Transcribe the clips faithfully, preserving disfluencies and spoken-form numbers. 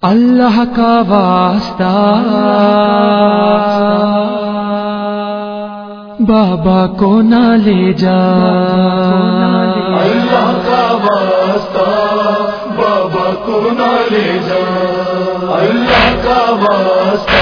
اللہ کا واسطہ بابا کو نہ لے جا، اللہ کا واسطہ بابا کو نہ لے جا، اللہ کا واسطہ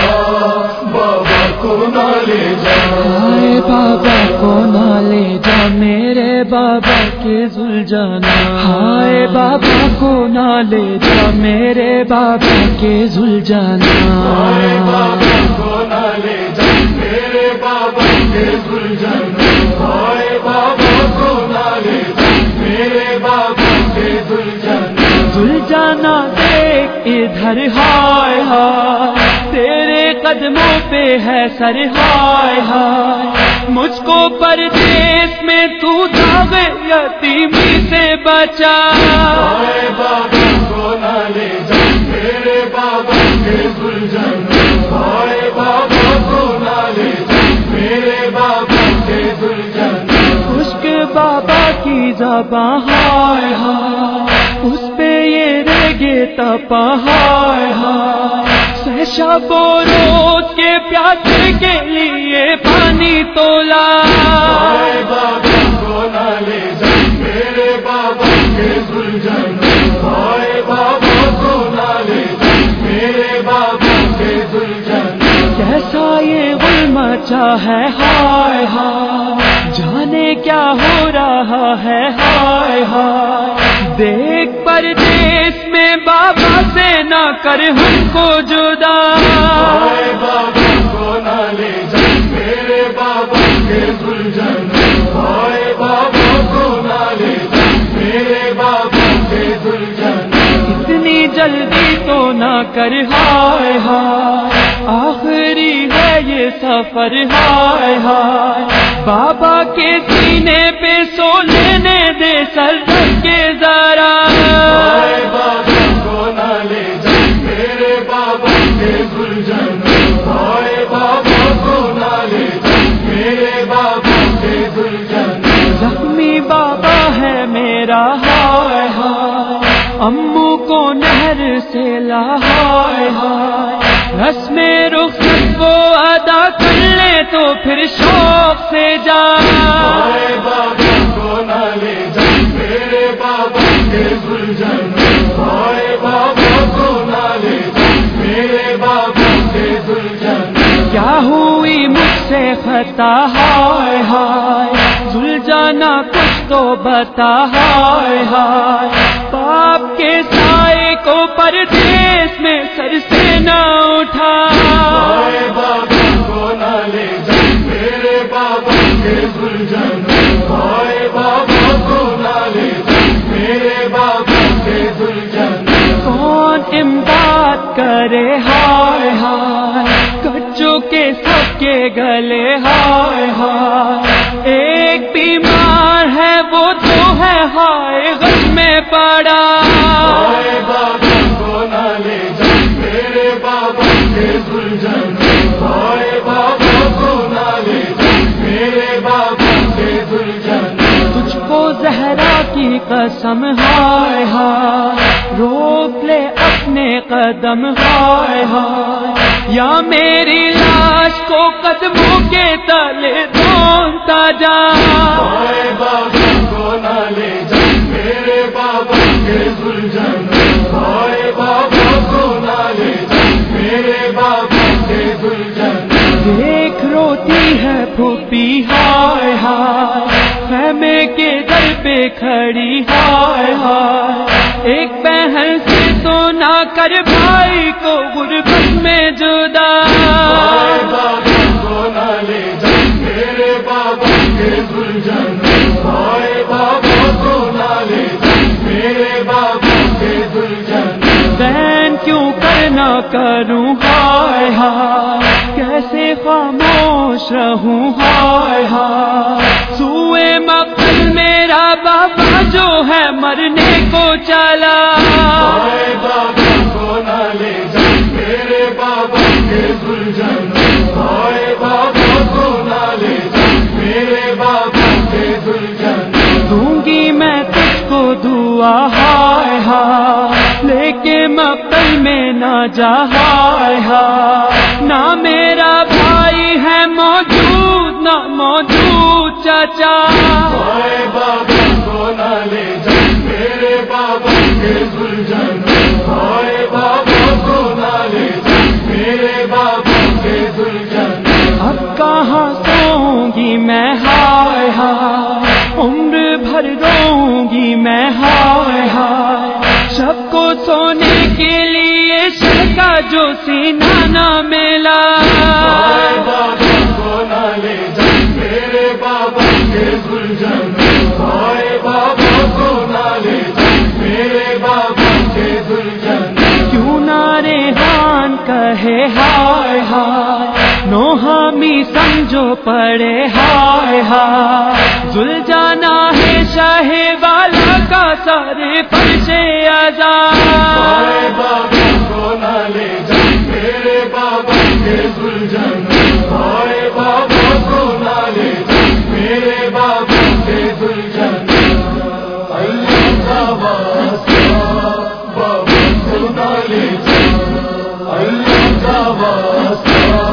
بابا کو نہ لے جا، ہائے بابا کو نہ لے جا میرے بابا کے زلجانا، ہائے بابا کو نہ لے جا میرے بابا کے زلجانا، ہائے بابا کو نہ لے جا میرے بابا کے زلجانا، ہائے بابا کو نہ لے جا میرے بابا کے زلجانا، زلجانا دیکھ ادھر ہائے ہائے تیرے قدموں پہ ہے سر، ہائے ہائے مجھ کو پردیس میں تو داغ یتیمی سے بچا، ہائے بابا کو نہ لے جا میرے بابا کے زلجانا، ہائے بابا کو نہ لے جا میرے بابا کے زلجانا، خشک بابا کی زباں ہائے ہائے اس پہ یہ رگے تپا، ہائے ہائے شب و روز کے پیاسے کے لیے پانی تولا، ہائے بابا کو نہ لے جا میرے بابا کے زلجانا، ہائے بابا کو نہ لے جا میرے بابا کے زلجانا، کیسا یہ غلم مچا ہے ہائے ہائے جانے کیا ہو رہا ہے، ہائے ہائے دیکھ پردیس میں بابا سے نہ کر ہم کو جدا، ہائے بابا کو نہ لے جا میرے بابا کے زلجانا، ہائے بابا کو نہ لے جا میرے بابا کے زلجانا، اتنی جلدی تو نہ کر ہائے ہائے آخری ہے یہ سفر، ہائے ہائے بابا کے سینے پہ سو لینے دے سر رکھ کے ذرا، ہائے بابا کو نہ لے جا میرے بابا کے زلجانا، ہائے بابا کو نہ لے جا میرے بابا کے زلجانا، زخمی بابا ہے میرا ہائے ہائے امو کو نہر سے لا، ہائے ہائے رسم رخصت کو ادا کر لے تو پھر شوق سے جا، ہائے بابا کو نہ لے جا میرے بابا کے زلجانا، ہائے بابا کو نہ لے جا میرے بابا کے زلجانا، کیا ہوئی مجھ سے خطا ہائے ہائے زلجانا کچھ تو بتا، ہائے ہائے باپ کے سائے کو پردیس میں سر سے نہ اٹھا، ہائے بابا کو نہ لے جا میرے بابا کے زلجانا، ہائے بابا کو نہ لے جا میرے بابا کے زلجانا، کون امداد کرے ہائے ہائے کچوں کے سب کے گلے، ہائے ہائے ایک بیمار ہے وہ تو ہے ہائے غم میں پڑا، ہائے بابا کو نہ لے جا میرے بابا کے زلجانا، ہائے بابا کو نہ لے جا میرے بابا کے زلجانا، تجھ کو زہرا کی قسم ہائے ہائے روک لے اپنے قدم، ہائے ہائے یا میری لاش کو قدموں کے تلے ڈھونڈتا جا، ہائے بابا کو نہ لے جا میرے بابا کے زلجانا، ہائے بابا کو نہ لے جا میرے بابا کے زلجانا، دیکھ روتی ہے پھوپھی ہائے ہائے خیمے کے در پہ کھڑی، ہائے ہائے ایک بہن سے تو نہ کر بھائی کو غربت میں جدا، ہائے بابا کو نہ لے جا میرے بابا کے زلجانا، ہائے بابا کو نہ لے جا میرے بابا کے زلجانا، بہن کیوں کرنا کروں ہائے ہائے کیسے خاموش رہوں، ہائے ہائے سوئے مقتل میرا بابا جو ہے مرنے کو چلا، ہائے بابا کو نہ لے جا میرے بابا کے زلجانا، ہائے بابا کو نہ لے جا میرے بابا کے زلجانا، دوں گی میں تجھ کو دعا ہائے ہائے لیکن مقتل میں نہ جا ہائے ہائے، نہ میرا بھائی ہے موجود نہ موجود چچا، ہائے بابا کو نہ لے جا میرے بابا کے سلجھن، ہائے بابا کو نہ لے جا میرے بابا کے سلجھن، اب کہاں سوں گی میں ہائے ہائے، عمر بھر روں گی میں ہائے ہائے، شب کو سونے کے لیے شہ کا جو سینہ نہ ملا، ہائے بابا کو نہ لے جا میرے بابا کے سلجھن، ہائے بابا کو نہ لے جا میرے بابا کے سلجھن، کیوں نہ ریحان کہے ہائے ہائے، نوحامی سمجھو پڑے ہائے ہائے، ذل جانا ہے شاہ والا کا سارے فرش عذاب، ہائے بابا کو نہ لے جا میرے بابا کے سلجھن، ہائے بابا کو نہ لے جا میرے بابا کے سلجھن، اللہ کا واسطہ بابا کو نہ لے جا، اللہ کا واسطہ